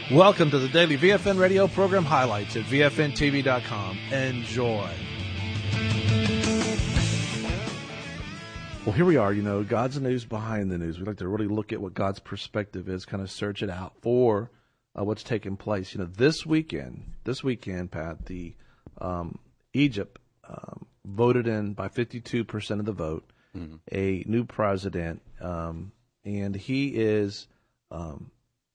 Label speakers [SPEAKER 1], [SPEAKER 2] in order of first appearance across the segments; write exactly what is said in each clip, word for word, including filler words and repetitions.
[SPEAKER 1] Welcome to the Daily V F N Radio program highlights at V F N T V dot com. Enjoy. Well, here we are, you know, God's news behind the news. We like to really look at what God's perspective is, kind of search it out for uh, what's taking place. You know, this weekend, this weekend, Pat, the um, Egypt um, voted in by fifty-two percent of the vote mm-hmm. a new president, um, and he is um,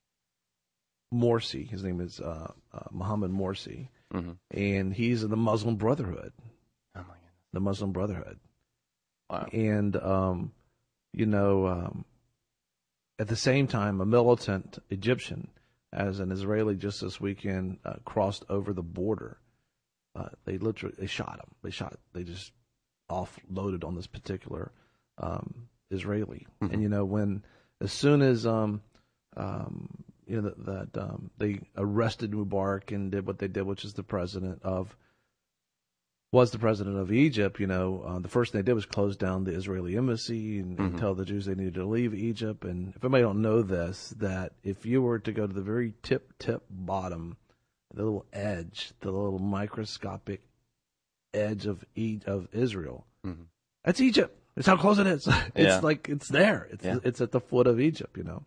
[SPEAKER 1] Morsi. His name is uh, uh, Mohammed Morsi, mm-hmm. and he's in the Muslim Brotherhood.
[SPEAKER 2] Oh my goodness.
[SPEAKER 1] The Muslim Brotherhood.
[SPEAKER 2] Wow.
[SPEAKER 1] And, um, you know, um, at the same time, a militant Egyptian, as an Israeli just this weekend, uh, crossed over the border. Uh, they literally, they shot him. They shot, they just offloaded on this particular um, Israeli. Mm-hmm. And, you know, when, as soon as, um, um, you know, that, that um, they arrested Mubarak and did what they did, which is the president of, was the president of Egypt, you know, uh, the first thing they did was close down the Israeli embassy and, mm-hmm. and tell the Jews they needed to leave Egypt. And if anybody don't know this, that if you were to go to the very tip, tip bottom, the little edge, the little microscopic edge of e- of Israel, mm-hmm. that's Egypt. That's how close it is. It's
[SPEAKER 2] yeah.
[SPEAKER 1] like, it's there. It's
[SPEAKER 2] yeah.
[SPEAKER 1] it's at the foot of Egypt, you know.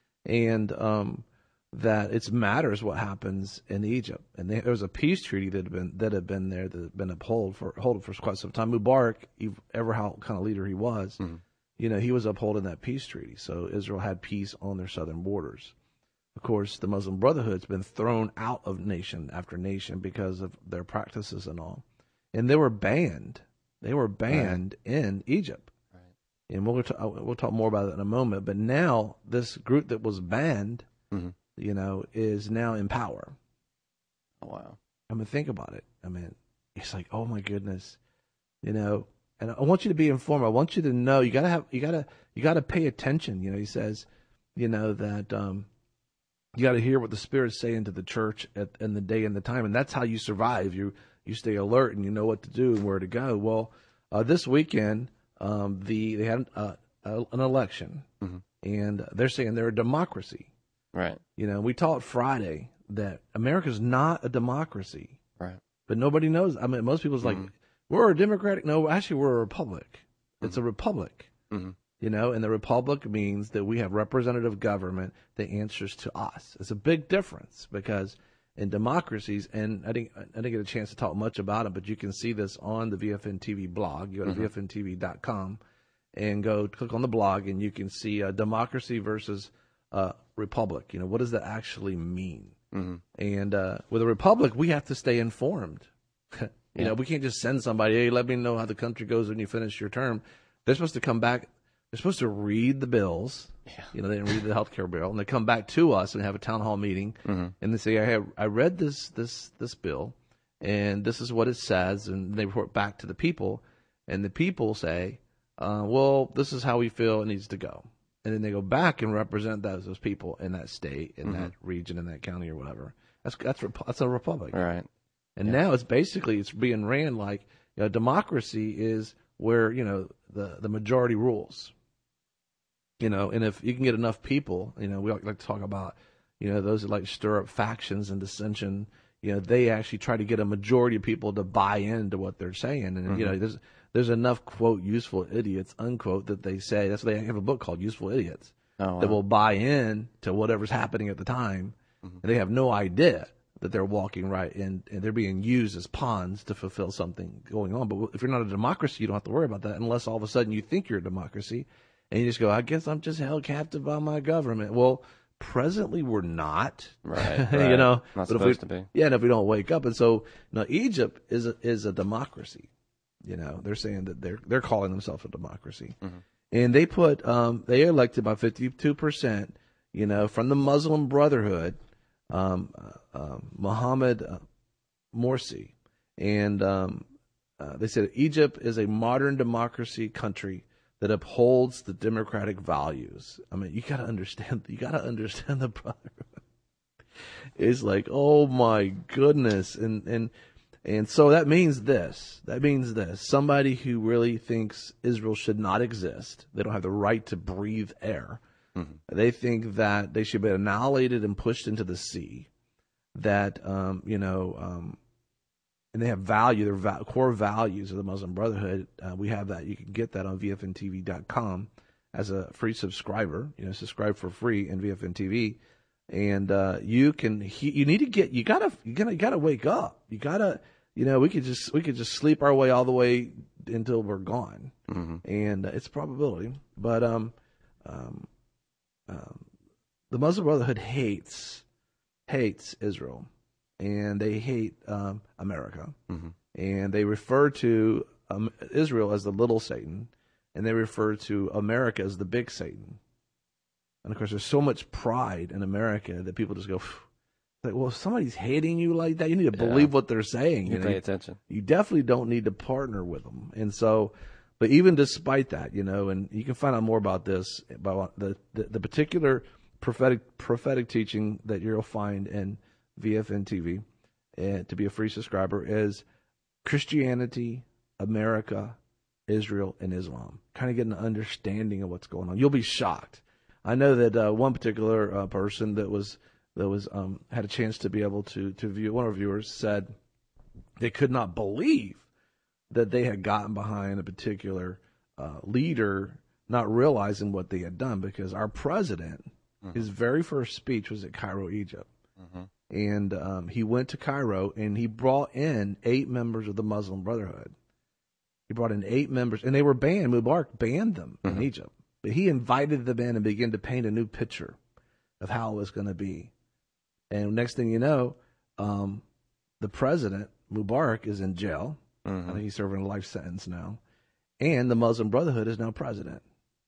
[SPEAKER 1] And um, that it matters what happens in Egypt. And there was a peace treaty that had been that had been there that had been upheld for upheld for quite some time. Mubarak, ever how kind of leader he was, mm-hmm. you know, he was upholding that peace treaty. So Israel had peace on their southern borders. Of course, the Muslim Brotherhood's been thrown out of nation after nation because of their practices and all. And they were banned. They were banned right. in Egypt. Right. And we'll talk, we'll talk more about it in a moment. But now this group that was banned, mm-hmm. you know, is now in power.
[SPEAKER 2] Oh, wow.
[SPEAKER 1] I mean, think about it. I mean, it's like, oh my goodness, you know, and I want you to be informed. I want you to know, you gotta have, you gotta, you gotta pay attention. You know, he says, you know, that, um, you gotta hear what the Spirit's saying to the church at, in the day and the time. And that's how you survive. You, you stay alert and you know what to do and where to go. Well, uh, this weekend, um, the, they had uh, uh, an election mm-hmm. and they're saying they're a democracy.
[SPEAKER 2] Right.
[SPEAKER 1] You know, we taught Friday that America's not a democracy.
[SPEAKER 2] Right.
[SPEAKER 1] But nobody knows. I mean, most people's mm-hmm. like, we're a democratic. No, actually, we're a republic. It's mm-hmm. a republic. Mm-hmm. You know, and the republic means that we have representative government that answers to us. It's a big difference because in democracies, and I didn't, I didn't get a chance to talk much about it, but you can see this on the V F N T V blog. You go to mm-hmm. V F N T V dot com and go click on the blog, and you can see uh, democracy versus uh, republic. You know, what does that actually mean? Mm-hmm. And uh, with a republic, we have to stay informed. you yeah. know, we can't just send somebody, hey, let me know how the country goes when you finish your term. They're supposed to come back. They're supposed to read the bills. Yeah. You know, they didn't read the health care bill, and they come back to us and have a town hall meeting, mm-hmm. and they say, I have, I read this this this bill, and this is what it says, and they report back to the people, and the people say, uh, well, this is how we feel it needs to go. And then they go back and represent those, those people in that state, in mm-hmm. that region, in that county, or whatever. That's that's that's a republic,
[SPEAKER 2] right?
[SPEAKER 1] And
[SPEAKER 2] yeah.
[SPEAKER 1] now it's basically it's being ran like, you know, democracy is where, you know, the the majority rules. You know, and if you can get enough people, you know, we like to talk about, you know, those that like to stir up factions and dissension. You know, they actually try to get a majority of people to buy into what they're saying, and mm-hmm. you know, there's. There's enough, quote, useful idiots, unquote, that they say. That's why they have a book called Useful Idiots oh, wow. that will buy in to whatever's happening at the time. Mm-hmm. And they have no idea that they're walking right in, and they're being used as pawns to fulfill something going on. But if you're not a democracy, you don't have to worry about that unless all of a sudden you think you're a democracy. And you just go, I guess I'm just held captive by my government. Well, presently we're not.
[SPEAKER 2] Right. right.
[SPEAKER 1] you know,
[SPEAKER 2] not
[SPEAKER 1] but
[SPEAKER 2] supposed
[SPEAKER 1] if we,
[SPEAKER 2] to be.
[SPEAKER 1] Yeah, and if we don't wake up. And so, you know, Egypt is a, is a democracy. You know, they're saying that they're they're calling themselves a democracy, mm-hmm. and they put um, they elected by fifty-two percent. You know, from the Muslim Brotherhood, um, uh, uh, Mohammed uh, Morsi, and um, uh, they said Egypt is a modern democracy country that upholds the democratic values. I mean, you got to understand. You got to understand the Brotherhood. It's like, oh my goodness, and and. And so that means this. That means this. Somebody who really thinks Israel should not exist, they don't have the right to breathe air,
[SPEAKER 2] Mm-hmm.
[SPEAKER 1] They think that they should be annihilated and pushed into the sea. That, um, you know, um, and they have value, their va- core values of the Muslim Brotherhood. Uh, we have that. You can get that on V F N T V dot com as a free subscriber. You know, subscribe for free in V F N T V. And uh, you can, he, you need to get, you gotta, you gotta, you gotta wake up. You gotta, you know, we could just, we could just sleep our way all the way until we're gone.
[SPEAKER 2] Mm-hmm.
[SPEAKER 1] And uh, it's a probability. But um, um, um, the Muslim Brotherhood hates. hates Israel, and they hate um, America,
[SPEAKER 2] mm-hmm.
[SPEAKER 1] and they refer to um, Israel as the little Satan, and they refer to America as the big Satan. And of course, there's so much pride in America that people just go, like, well, if somebody's hating you like that, you need to
[SPEAKER 2] Yeah.
[SPEAKER 1] believe what they're saying.
[SPEAKER 2] You,
[SPEAKER 1] You, know?
[SPEAKER 2] pay attention.
[SPEAKER 1] You definitely don't need to partner with them. And so, but even despite that, you know, and you can find out more about this, about the, the, the particular prophetic prophetic teaching that you'll find in V F N T V, and to be a free subscriber, is Christianity, America, Israel, and Islam. Kind of get an understanding of what's going on. You'll be shocked. I know that uh, one particular uh, person that was that was um, had a chance to be able to to view. One of our viewers said they could not believe that they had gotten behind a particular uh, leader, not realizing what they had done, because our president, mm-hmm. his very first speech was at Cairo, Egypt.
[SPEAKER 2] Mm-hmm.
[SPEAKER 1] And um, he went to Cairo and he brought in eight members of the Muslim Brotherhood. He brought in eight members, and they were banned. Mubarak banned them
[SPEAKER 2] mm-hmm.
[SPEAKER 1] in Egypt. But he invited them in and began to paint a new picture of how it was going to be. And next thing you know, um, the president, Mubarak, is in jail.
[SPEAKER 2] Mm-hmm.
[SPEAKER 1] I think he's serving a life sentence now. And the Muslim Brotherhood is now president.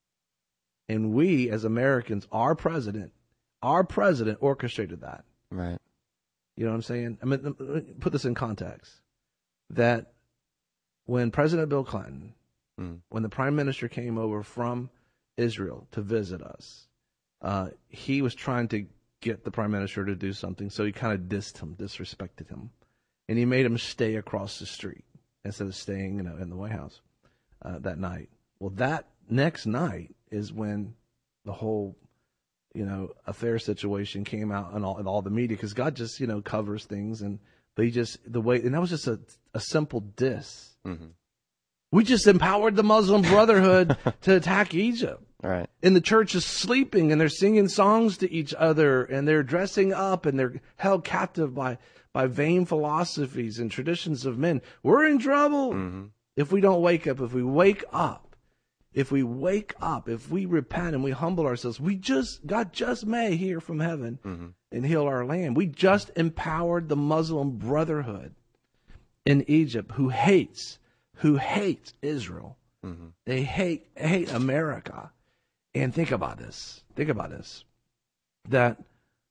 [SPEAKER 1] And we, as Americans, our president, our president orchestrated that.
[SPEAKER 2] Right.
[SPEAKER 1] You know what I'm saying? I mean, put this in context. That when President Bill Clinton,
[SPEAKER 2] mm.
[SPEAKER 1] when the prime minister came over from Israel to visit us, uh, he was trying to get the prime minister to do something, so he kind of dissed him, disrespected him. And he made him stay across the street instead of staying, you know, in the White House uh, that night. Well, that next night is when the whole, you know, affair situation came out in all, in all the media, because God just, you know, covers things. And but he just, the way, and that was just a, a simple diss.
[SPEAKER 2] Mm-hmm.
[SPEAKER 1] We just empowered the Muslim Brotherhood to attack Egypt.
[SPEAKER 2] Right.
[SPEAKER 1] And the church is sleeping, and they're singing songs to each other, and they're dressing up, and they're held captive by, by vain philosophies and traditions of men. We're in trouble
[SPEAKER 2] mm-hmm.
[SPEAKER 1] if we don't wake up. If we wake up, if we wake up, if we repent and we humble ourselves, we just, God just may hear from heaven
[SPEAKER 2] mm-hmm.
[SPEAKER 1] and heal our land. We just empowered the Muslim Brotherhood in Egypt, who hates, who hates Israel.
[SPEAKER 2] Mm-hmm.
[SPEAKER 1] They hate, hate America. And think about this. Think about this. That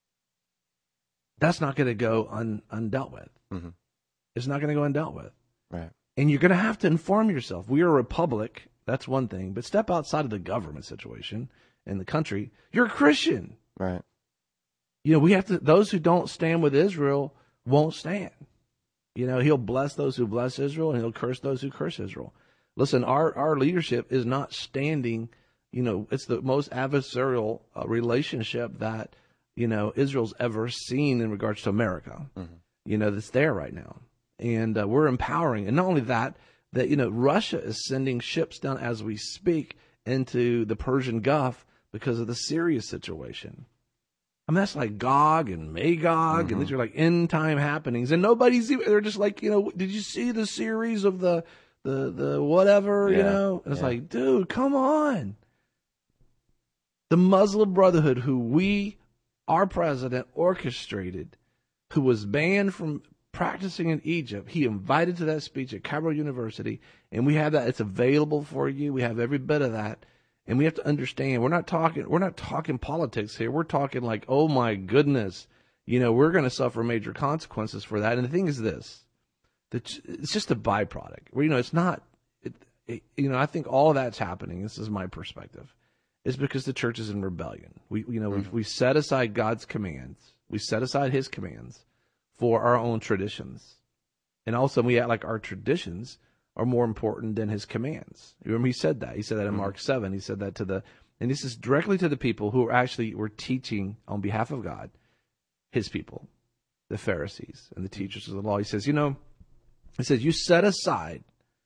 [SPEAKER 1] that's not going to go un, undealt with.
[SPEAKER 2] Mm-hmm.
[SPEAKER 1] It's not going to go undealt with.
[SPEAKER 2] Right.
[SPEAKER 1] And you're going to have to inform yourself. We are a republic. That's one thing. But step outside of the government situation in the country. You're a Christian.
[SPEAKER 2] Right.
[SPEAKER 1] You know, we have to, those who don't stand with Israel won't stand. You know, he'll bless those who bless Israel, and he'll curse those who curse Israel. Listen, our, our leadership is not standing. You know, it's the most adversarial uh, relationship that, you know, Israel's ever seen in regards to America.
[SPEAKER 2] Mm-hmm.
[SPEAKER 1] You know, that's there right now. And uh, we're empowering. And not only that, that, you know, Russia is sending ships down as we speak into the Persian Gulf because of the Syria situation. I mean, that's like Gog and Magog,
[SPEAKER 2] mm-hmm.
[SPEAKER 1] and these are like end time happenings. And nobody's even, they're just like, you know, did you see the series of the, the, the whatever,
[SPEAKER 2] yeah.
[SPEAKER 1] you know? And it's
[SPEAKER 2] yeah.
[SPEAKER 1] like, dude, come on. The Muslim Brotherhood, who we, our president, orchestrated, who was banned from practicing in Egypt, he invited to that speech at Cairo University, and we have that. It's available for you. We have every bit of that, and we have to understand. We're not talking. We're not talking politics here. We're talking like, oh my goodness, you know, we're going to suffer major consequences for that. And the thing is this: that it's just a byproduct. Where you know, it's not. It, it, you know, I think all of that's happening. This is my perspective. Is because the church is in rebellion. We, you know, mm-hmm. we we set aside God's commands. We set aside His commands for our own traditions, and also we act like our traditions are more important than His commands. You remember He said that. He said that in mm-hmm. Mark seven. He said that to the And this is directly to the people who are actually were teaching on behalf of God, his people, the Pharisees and the teachers of the law. He says, you know, he says, you set aside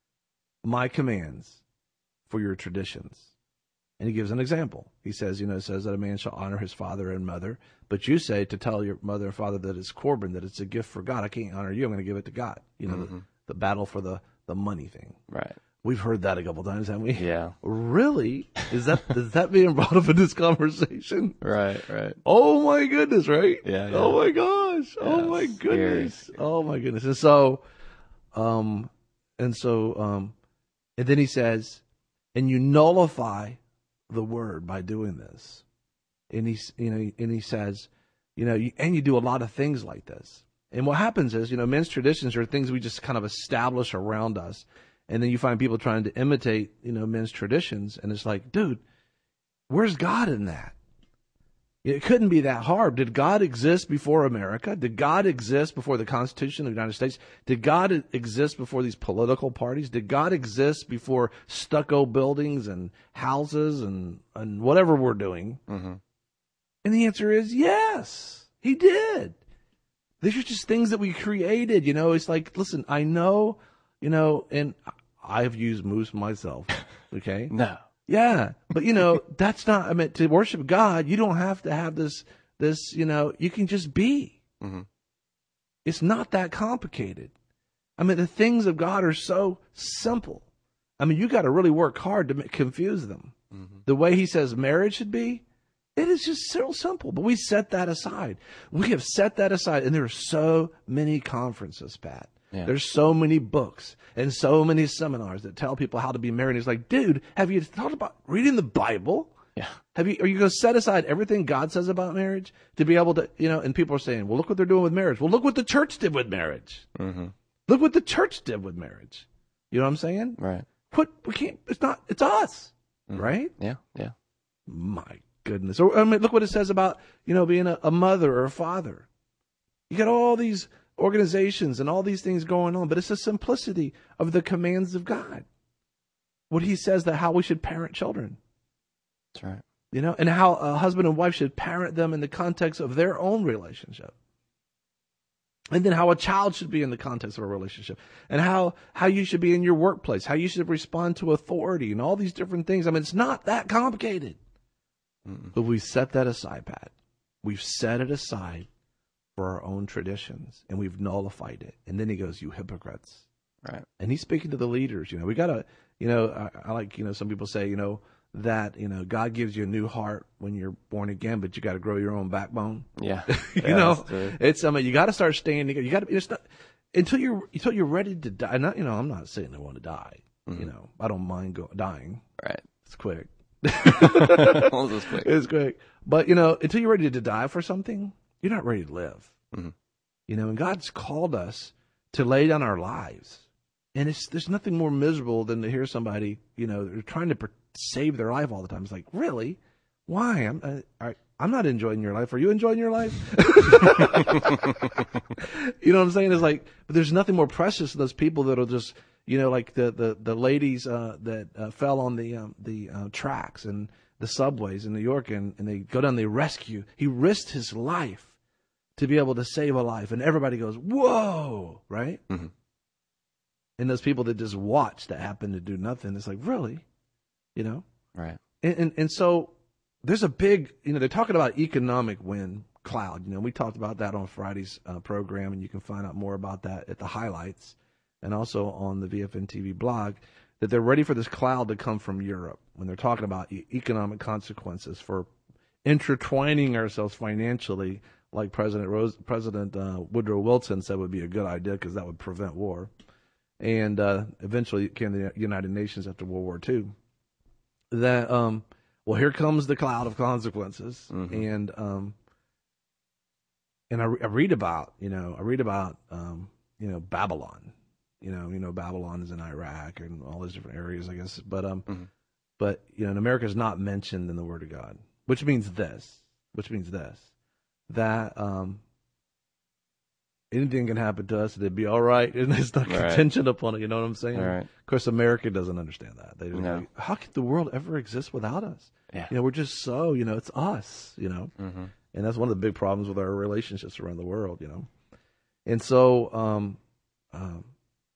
[SPEAKER 1] my commands for your traditions. And he gives an example. He says, you know, it says that a man shall honor his father and mother, but you say to tell your mother and father that it's Corban, that it's a gift for God. I can't honor you. I'm going to give it to God. You know, mm-hmm. the, the battle for the, the money thing.
[SPEAKER 2] Right.
[SPEAKER 1] We've heard that a couple times, haven't we?
[SPEAKER 2] Yeah.
[SPEAKER 1] Really? Is that is that being brought up in this conversation?
[SPEAKER 2] Right, right.
[SPEAKER 1] Oh my goodness, right?
[SPEAKER 2] Yeah. yeah.
[SPEAKER 1] Oh my gosh. Yeah, oh my goodness. Scary. Oh my goodness. And so, um, and so, um, and then he says, and you nullify the word by doing this. And he's, you know, and he says, you know, you, and you do a lot of things like this. And what happens is, you know, men's traditions are things we just kind of establish around us. And then you find people trying to imitate, you know, men's traditions. And it's like, dude, where's God in that? It couldn't be that hard. Did God exist before America? Did God exist before the Constitution of the United States? Did God exist before these political parties? Did God exist before stucco buildings and houses and, and whatever we're doing? Mm-hmm. And the answer is yes, he did. These are just things that we created. You know, it's like, listen, I know, you know, and I've used moose myself. Okay.
[SPEAKER 2] No.
[SPEAKER 1] Yeah. But, you know, that's not, I mean, to worship God, you don't have to have this, this, you know, you can just be. Mm-hmm. It's not that complicated. I mean, the things of God are so simple. I mean, you got to really work hard to confuse them. Mm-hmm. The way he says marriage should be, it is just so simple. But we set that aside. We have set that aside. And there are so many conferences, Pat. Yeah. There's so many books and so many seminars that tell people how to be married. It's like, dude, have you thought about reading the Bible?
[SPEAKER 2] Yeah.
[SPEAKER 1] Have you? Are you going to set aside everything God says about marriage to be able to, you know? And people are saying, well, look what they're doing with marriage. Well, look what the church did with marriage. Mm-hmm. Look what the church did with marriage. You know what I'm saying?
[SPEAKER 2] Right.
[SPEAKER 1] Quit. We can't. It's not. It's us. Mm-hmm. Right.
[SPEAKER 2] Yeah. Yeah.
[SPEAKER 1] My goodness. Or I mean, look what it says about, you know, being a, a mother or a father. You got all these organizations and all these things going on, but it's the simplicity of the commands of God. What he says that how we should parent children.
[SPEAKER 2] That's right.
[SPEAKER 1] You know, and how a husband and wife should parent them in the context of their own relationship. And then how a child should be in the context of a relationship. And how, how you should be in your workplace, how you should respond to authority and all these different things. I mean, it's not that complicated. Mm-mm. But we set that aside, Pat. We've set it aside for our own traditions, and we've nullified it. And then he goes, you hypocrites.
[SPEAKER 2] Right.
[SPEAKER 1] And he's speaking to the leaders. You know, we got to, you know, I, I like, you know, some people say, you know, that, you know, God gives you a new heart when you're born again, but you got to grow your own backbone.
[SPEAKER 2] Yeah.
[SPEAKER 1] you
[SPEAKER 2] yeah,
[SPEAKER 1] know, it's, I mean, you got to start standing. You got to, it's not, until you're, until you're ready to die. Not, you know, I'm not saying I want to die. Mm-hmm. You know, I don't mind go, dying.
[SPEAKER 2] Right.
[SPEAKER 1] It's quick.
[SPEAKER 2] it's quick.
[SPEAKER 1] It's quick. But, you know, until you're ready to die for something, you're not ready to live. Mm-hmm. You know, and God's called us to lay down our lives. And it's there's nothing more miserable than to hear somebody, you know, they're trying to per- save their life all the time. It's like, really? Why? I'm uh, I, I'm not enjoying your life. Are you enjoying your life? You know what I'm saying? It's like, but there's nothing more precious than those people that'll just, you know, like the the the ladies uh, that uh, fell on the um, the uh, tracks and the subways in New York, and, and they go down, they rescue. He risked his life to be able to save a life, and everybody goes, whoa, right? Mm-hmm. And those people that just watch that happen to do nothing, it's like, really? You know?
[SPEAKER 2] Right.
[SPEAKER 1] And, and and so there's a big, you know, they're talking about economic win cloud. You know, we talked about that on Friday's uh, program, and you can find out more about that at the highlights and also on the V F N T V blog, that they're ready for this cloud to come from Europe when they're talking about e- economic consequences for intertwining ourselves financially, like President Rose, President uh, Woodrow Wilson said would be a good idea because that would prevent war. And uh, eventually it came to the United Nations after World War Two. That, um, well, here comes the cloud of consequences. Mm-hmm. And um, and I, I read about, you know, I read about, um, you know, Babylon. You know, you know, Babylon is in Iraq and all those different areas, I guess. But, um, mm-hmm. but you know, America is not mentioned in the Word of God, which means this, which means this, that um, anything can happen to us, it'd be all right, and it's not
[SPEAKER 2] Right.
[SPEAKER 1] contingent upon it. You know what I'm saying?
[SPEAKER 2] Right.
[SPEAKER 1] Of course, America doesn't understand that. They just
[SPEAKER 2] No.
[SPEAKER 1] like, how could the world ever exist without us?
[SPEAKER 2] Yeah.
[SPEAKER 1] You know, we're just so, you know, it's us, you know,
[SPEAKER 2] Mm-hmm.
[SPEAKER 1] and that's one of the big problems with our relationships around the world, you know, and so um, um,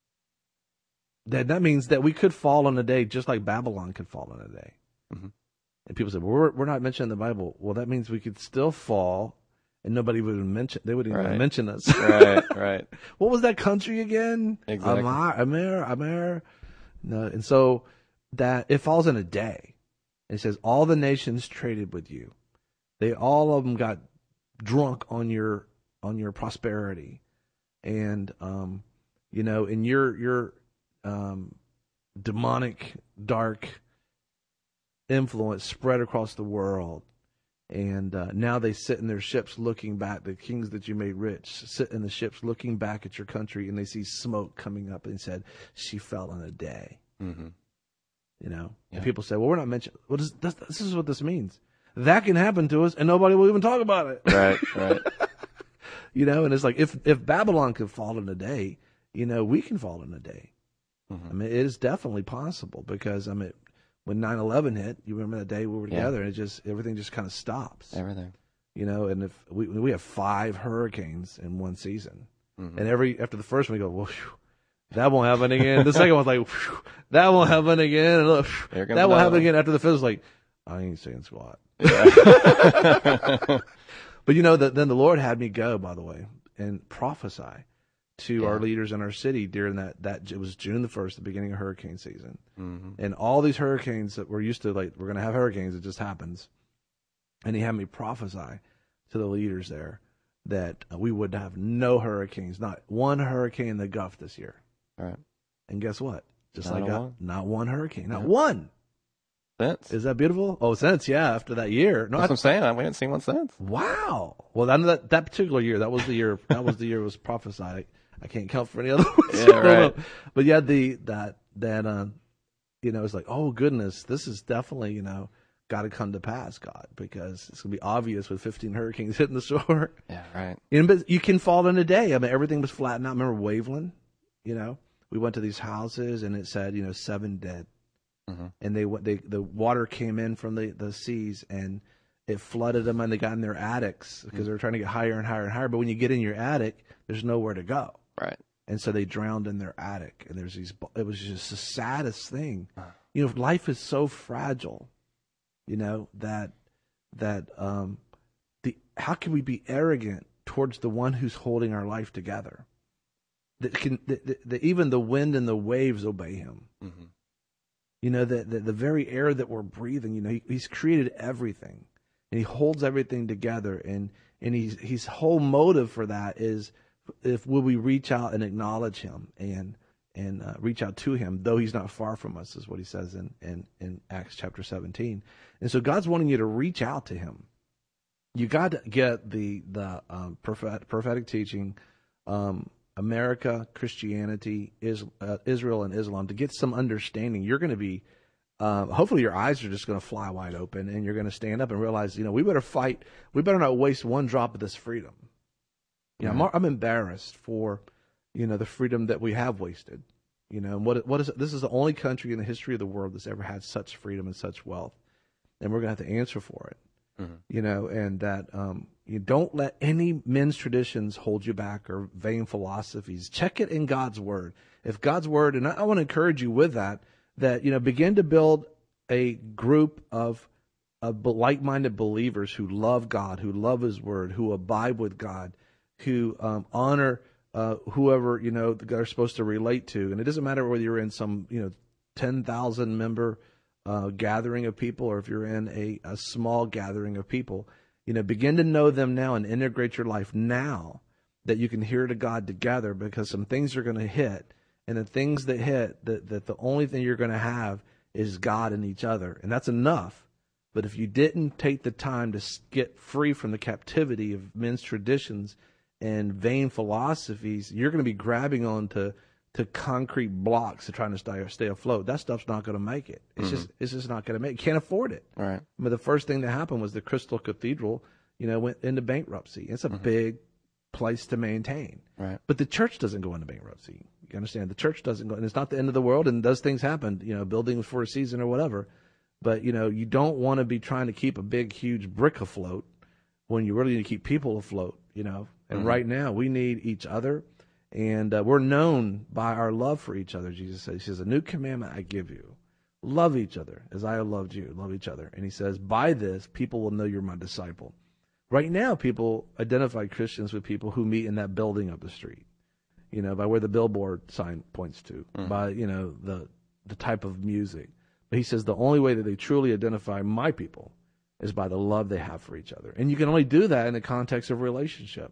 [SPEAKER 1] that that means that we could fall in a day just like Babylon could fall in a day.
[SPEAKER 2] Mhm.
[SPEAKER 1] And people say, well, we're we're not mentioned in the Bible. Well, that means we could still fall, and nobody would even mention. They wouldn't even
[SPEAKER 2] Right.
[SPEAKER 1] mention us.
[SPEAKER 2] Right, right.
[SPEAKER 1] What was that country again?
[SPEAKER 2] Exactly.
[SPEAKER 1] Amar, Amer, Amer. No, and so that it falls in a day. It says all the nations traded with you. They all of them got drunk on your on your prosperity, and um, you know, in your your um, demonic dark influence spread across the world. And uh, now they sit in their ships looking back. The kings that you made rich sit in the ships looking back at your country, and they see smoke coming up, and said, "She fell in a day."
[SPEAKER 2] Mm-hmm.
[SPEAKER 1] You know,
[SPEAKER 2] Yeah.
[SPEAKER 1] and people say, "Well, we're not mentioned." What is this? This is what this means. That can happen to us, and nobody will even talk about it.
[SPEAKER 2] Right, right.
[SPEAKER 1] You know, and it's like if if Babylon could fall in a day, you know, we can fall in a day.
[SPEAKER 2] Mm-hmm.
[SPEAKER 1] I mean, it is definitely possible because I mean, when nine eleven hit, you remember that day we were
[SPEAKER 2] Yeah.
[SPEAKER 1] together, and it just everything just kind of stops.
[SPEAKER 2] Everything.
[SPEAKER 1] You know, and if we we have five hurricanes in one season,
[SPEAKER 2] Mm-hmm.
[SPEAKER 1] and every after the first one we go, well, whew, that won't happen again. The second one's like, whew, that won't happen again. And look, whew,
[SPEAKER 2] Here comes
[SPEAKER 1] that won't
[SPEAKER 2] another
[SPEAKER 1] happen
[SPEAKER 2] one.
[SPEAKER 1] again. After the fifth, it's like, I ain't saying squat.
[SPEAKER 2] Yeah.
[SPEAKER 1] But you know that then the Lord had me go, by the way, and prophesy to
[SPEAKER 2] Yeah.
[SPEAKER 1] our leaders in our city during that that it was June the first, the beginning of hurricane season.
[SPEAKER 2] Mm-hmm.
[SPEAKER 1] And all these hurricanes that we're used to, like, we're going to have hurricanes, it just happens. And he had me prophesy to the leaders there that uh, we would have no hurricanes, not one hurricane in the Gulf this year.
[SPEAKER 2] All right.
[SPEAKER 1] And guess what? Just
[SPEAKER 2] Not
[SPEAKER 1] like
[SPEAKER 2] a
[SPEAKER 1] that,
[SPEAKER 2] one.
[SPEAKER 1] not one hurricane, not
[SPEAKER 2] Yeah.
[SPEAKER 1] one.
[SPEAKER 2] Since.
[SPEAKER 1] Is that beautiful? Oh, since, yeah, after that year. No,
[SPEAKER 2] That's what
[SPEAKER 1] I,
[SPEAKER 2] I'm saying. We haven't seen one since.
[SPEAKER 1] wow. Well, I know that, that particular year, that was the year, that was the year it was prophesied. I can't count for any other ones.
[SPEAKER 2] Yeah,
[SPEAKER 1] I don't
[SPEAKER 2] right.
[SPEAKER 1] know. But yeah, the, that, that, uh, you know, it's like, oh goodness, this is definitely, you know, got to come to pass, God, because it's going to be obvious with fifteen hurricanes hitting the shore.
[SPEAKER 2] Yeah, right.
[SPEAKER 1] You know, but you can fall in a day. I mean, everything was flattened out. Remember Waveland? You know, we went to these houses and it said, you know, seven dead.
[SPEAKER 2] Mm-hmm.
[SPEAKER 1] And they went, they, the water came in from the, the seas and it flooded them and they got in their attics because they were trying to get higher and higher and higher. But when you get in your attic, there's nowhere to go.
[SPEAKER 2] Right.
[SPEAKER 1] And so they drowned in their attic. And there's these, it was just the saddest thing.
[SPEAKER 2] Uh-huh.
[SPEAKER 1] You know, life is so fragile, you know, that, that, um, the, how can we be arrogant towards the one who's holding our life together? That can, that, that even the wind and the waves obey him.
[SPEAKER 2] Mm-hmm.
[SPEAKER 1] You know, the, the, the very air that we're breathing, you know, he, he's created everything and he holds everything together. And, and he's, his whole motive for that is if will we reach out and acknowledge him and, and uh, reach out to him, though he's not far from us, is what he says in, in, in Acts chapter seventeen. And so God's wanting you to reach out to him. You got to get the, the um, prophet, prophetic teaching, um, America, Christianity, is, uh, Israel, and Islam to get some understanding. You're going to be, uh, hopefully your eyes are just going to fly wide open and you're going to stand up and realize, you know, we better fight. We better not waste one drop of this freedom. You know,
[SPEAKER 2] Mm-hmm.
[SPEAKER 1] I'm, I'm embarrassed for, you know, the freedom that we have wasted. You know, and what what is it? This is the only country in the history of the world that's ever had such freedom and such wealth, and we're going to have to answer for it.
[SPEAKER 2] Mm-hmm.
[SPEAKER 1] You know, and that um, you don't let any men's traditions hold you back or vain philosophies. Check it in God's word. If God's word, and I, I want to encourage you with that, that, you know, begin to build a group of, of like-minded believers who love God, who love his word, who abide with God, who um, honor uh, whoever, you know, they're supposed to relate to. And it doesn't matter whether you're in some, you know, ten thousand member Uh, gathering of people, or if you're in a, a small gathering of people, you know, begin to know them now and integrate your life now that you can hear to God together, because some things are going to hit, and the things that hit, that, that the only thing you're going to have is God and each other, and that's enough. But if you didn't take the time to get free from the captivity of men's traditions and vain philosophies, you're going to be grabbing on to to concrete blocks to trying to stay, stay afloat. That stuff's not going to make it. It's
[SPEAKER 2] Mm-hmm.
[SPEAKER 1] just it's just not going to make it. Can't afford it.
[SPEAKER 2] All right.
[SPEAKER 1] I mean, the first thing that happened was the Crystal Cathedral, you know, went into bankruptcy. It's a
[SPEAKER 2] Mm-hmm.
[SPEAKER 1] big place to maintain.
[SPEAKER 2] Right.
[SPEAKER 1] But the church doesn't go into bankruptcy. You understand? The church doesn't go, and it's not the end of the world, and those things happen, you know, buildings for a season or whatever. But, you know, you don't want to be trying to keep a big, huge brick afloat when you really need to keep people afloat, you know. And
[SPEAKER 2] Mm-hmm.
[SPEAKER 1] right now, we need each other, and uh, we're known by our love for each other. Jesus says, he says, a new commandment I give you. Love each other as I have loved you. Love each other. And he says, by this, people will know you're my disciple. Right now, people identify Christians with people who meet in that building up the street, you know, by where the billboard sign points to, mm. by, you know, the the type of music. But he says the only way that they truly identify my people is by the love they have for each other. And you can only do that in the context of relationship.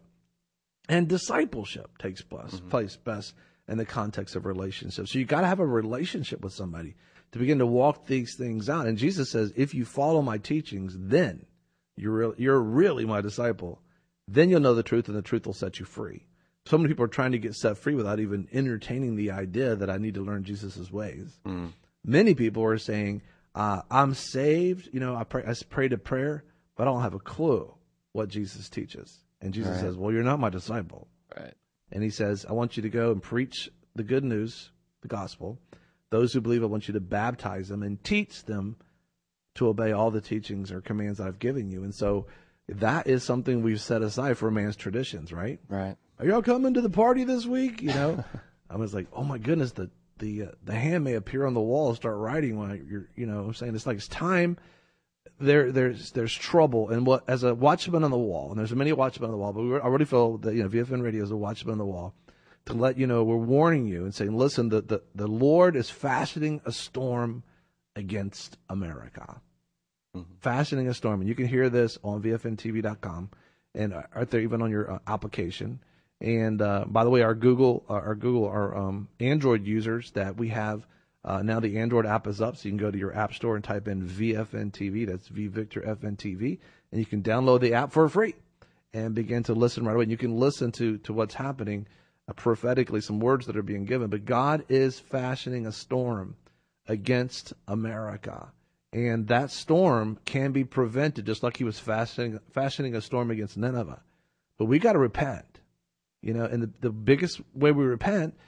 [SPEAKER 1] And discipleship takes place, mm-hmm. place best in the context of relationship. So you got to have a relationship with somebody to begin to walk these things out. And Jesus says, if you follow my teachings, then you're re- you're really my disciple. Then you'll know the truth, and the truth will set you free. So many people are trying to get set free without even entertaining the idea that I need to learn Jesus' ways. Mm. Many people are saying, uh, I'm saved, you know, I pray, I prayed a prayer, but I don't have a clue what Jesus teaches. And Jesus right. says, well, you're not my disciple.
[SPEAKER 2] Right.
[SPEAKER 1] And he says, I want you to go and preach the good news, the gospel. Those who believe, I want you to baptize them and teach them to obey all the teachings or commands I've given you. And so that is something we've set aside for man's traditions, right?
[SPEAKER 2] Right.
[SPEAKER 1] Are y'all coming to the party this week? You know, I was like, oh my goodness, the the uh, the hand may appear on the wall and start writing when I, you're, you know, I'm saying it's like it's time. There, there's there's trouble, and what as a watchman on the wall, and there's many watchmen on the wall, but we were, I already feel that you know V F N Radio is a watchman on the wall to let you know we're warning you and saying, listen, the the, the Lord is fashioning a storm against America. Mm-hmm. Fashioning a storm, and you can hear this on V F N T V dot com and right there even on your uh, application. And uh, by the way, our Google, uh, our Google, our um, Android users that we have uh, now, the Android app is up, so you can go to your app store and type in V F N T V. That's V Victor F N T V, and you can download the app for free and begin to listen right away. And you can listen to to what's happening uh, prophetically, some words that are being given. But God is fashioning a storm against America. And that storm can be prevented, just like he was fashioning, fashioning a storm against Nineveh. But we got to repent, you know. And the, the biggest way we repent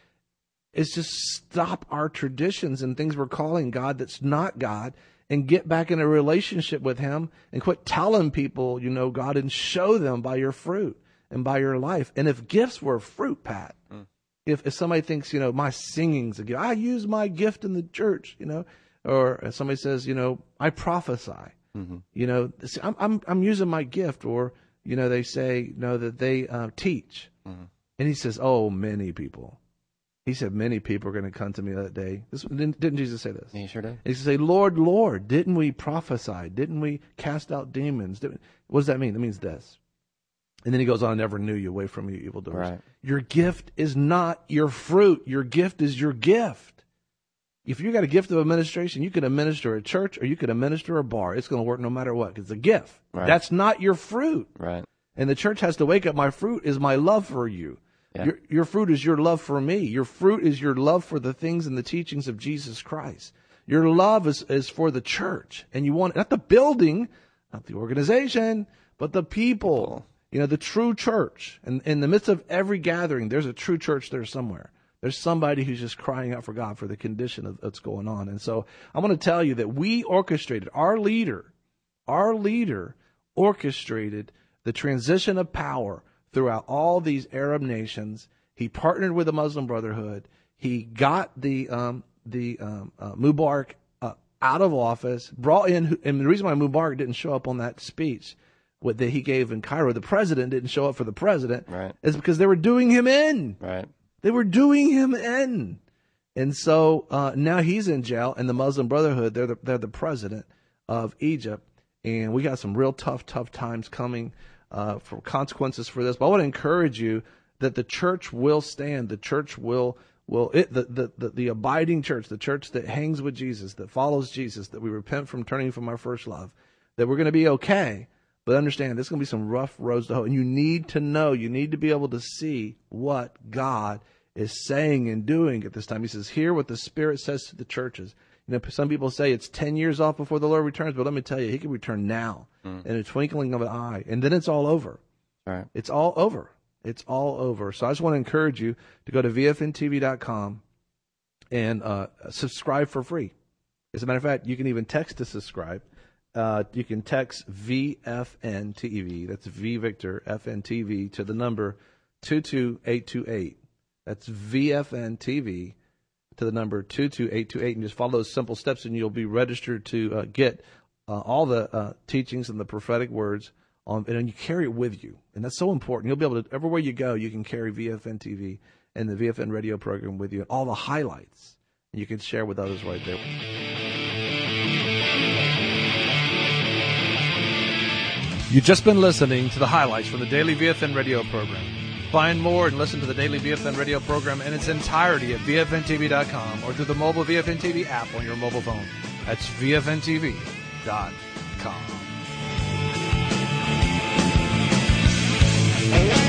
[SPEAKER 1] is just stop our traditions and things we're calling God that's not God, and get back in a relationship with Him, and quit telling people you know God, and show them by your fruit and by your life. And if gifts were fruit, Pat, mm. if if somebody thinks you know my singing's a gift, I use my gift in the church, you know. Or somebody says, you know, I prophesy. Mm-hmm. You know, I'm I'm I'm using my gift. Or you know, they say, you know, that they uh, teach. Mm-hmm. And he says, oh, many people. He said, many people are going to come to me that day. This, didn't, didn't Jesus say this?
[SPEAKER 2] He sure did.
[SPEAKER 1] And he said, Lord, Lord, didn't we prophesy? Didn't we cast out demons? Didn't, what does that mean? It means this. And then he goes on, I never knew you, away from you, evildoers.
[SPEAKER 2] Right.
[SPEAKER 1] Your gift is not your fruit. Your gift is your gift. If you got a gift of administration, you could administer a church or you could administer a bar. It's going to work no matter what. It's a gift.
[SPEAKER 2] Right.
[SPEAKER 1] That's not your fruit.
[SPEAKER 2] Right.
[SPEAKER 1] And the church has to wake up. My fruit is my love for you.
[SPEAKER 2] Yeah.
[SPEAKER 1] Your, your fruit is your love for me. Your fruit is your love for the things and the teachings of Jesus Christ. Your love is, is for the church. And you want, not the building, not the organization, but the people. You know, the true church. And in the midst of every gathering, there's a true church there somewhere. There's somebody who's just crying out for God for the condition of what's going on. And so I want to tell you that we orchestrated, our leader, our leader orchestrated the transition of power throughout all these Arab nations. He partnered with the Muslim Brotherhood. He got the um, the um, uh, Mubarak uh, out of office, brought in, and the reason why Mubarak didn't show up on that speech what that he gave in Cairo, the president didn't show up for the president,
[SPEAKER 2] right.
[SPEAKER 1] is because they were doing him in.
[SPEAKER 2] Right.
[SPEAKER 1] They were doing him in. And so uh, now he's in jail, and the Muslim Brotherhood, they're the, they're the president of Egypt. And we got some real tough, tough times coming uh, for consequences for this. But I want to encourage you that the church will stand. The church will, will it, the, the, the, the abiding church, the church that hangs with Jesus, that follows Jesus, that we repent from turning from our first love, that we're going to be okay. But understand, there's going to be some rough roads to hoe. And you need to know, you need to be able to see what God is saying and doing at this time. He says, hear what the Spirit says to the churches. You know, some people say it's ten years off before the Lord returns, but let me tell you, He can return now mm. in a twinkling of an eye. And then it's all over.
[SPEAKER 2] Right.
[SPEAKER 1] It's all over. It's all over. So I just want to encourage you to go to V F N T V dot com and uh, subscribe for free. As a matter of fact, you can even text to subscribe. Uh, you can text V F N T V, that's V Victor, F N T V, to the number two two eight two eight. That's V F N T V to the number two two eight two eight, and just follow those simple steps, and you'll be registered to uh, get uh, all the uh, teachings and the prophetic words, on, and then you carry it with you. And that's so important. You'll be able to, everywhere you go, you can carry V F N T V and the V F N radio program with you, and all the highlights, and you can share with others right there. You've just been listening to the highlights from the Daily V F N radio program. Find more and listen to the Daily V F N radio program in its entirety at V F N T V dot com or through the mobile V F N T V app on your mobile phone. That's V F N T V dot com.